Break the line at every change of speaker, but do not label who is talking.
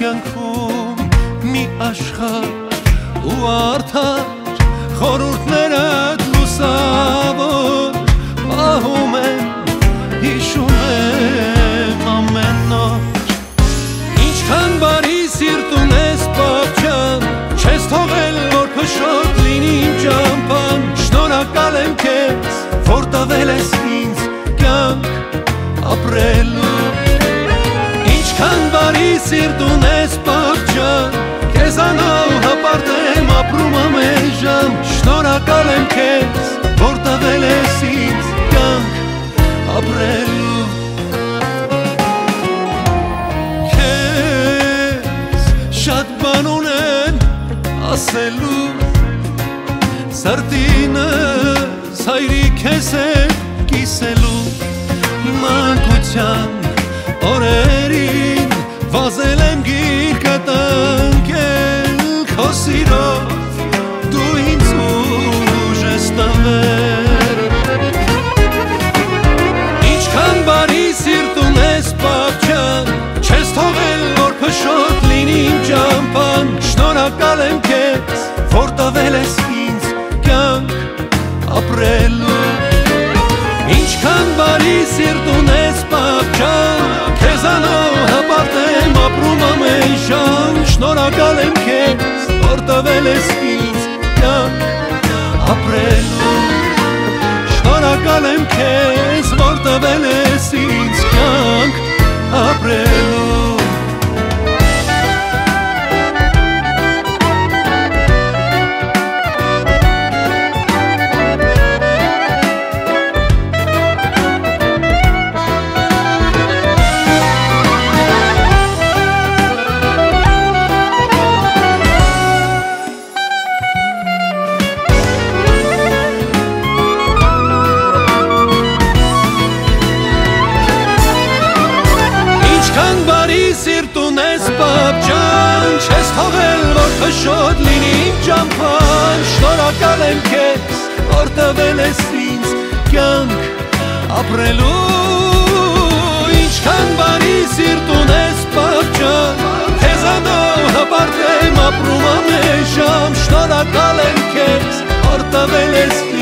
կյանքում մի աշխարհ ու արդար խորհուրդներդ լուսավոր պահում են, հիշում եմ ամեն օր ինչքան բարի սիրտ ունես պապ ջան չես թողել որ փշոտ լինի իմ ճամփան շնորհակալ եմ քեզ որ տվել ես ինձ կյանք ապրելու ինչքան բարի սիրտ ունես պապ ջան քեզանով հպարտ եմ ապրում ամեն ժամ շնորհակալ եմ քեզ որ տվել ես ինձ կյանք ապրելու քեզ շատ բան ունեն ասելու սրտինս հայրիկ ես է կիսելու մանկության օրերին վազել եմ գիրկը տնկել քո սիրով դու ինձ ուժ ես տվել ինչքան բարի սիրտ ունես պապ ջան չես թողել որ փշոտ լինի իմ ճամփան շնորհակալ եմ քեզ որ տվել ես ինձ կյանք ապրելու ինչքան բարի սիրտ ունես պապ ջան քեզանով հպարտ եմ ապրում ամեն ժամ շնորհակալ եմ քեզ որ տվել ես ինձ կյանք ապրելու շնորհակալ եմ քեզ որ տվել ես ինձ կյանք ապրելու սիրտ ունես պապ ջան չես թողել որ փշոտ լինի իմ ճամփան շնորհակալ եմ քեզ որ տվել ես ինձ կյանք ապրելու ինչքան բարի սիրտ ունես պապ ջան քեզանով հպարտ եմ ապրում ամեն ժամ շնորհակալ եմ քեզ որ տվել ես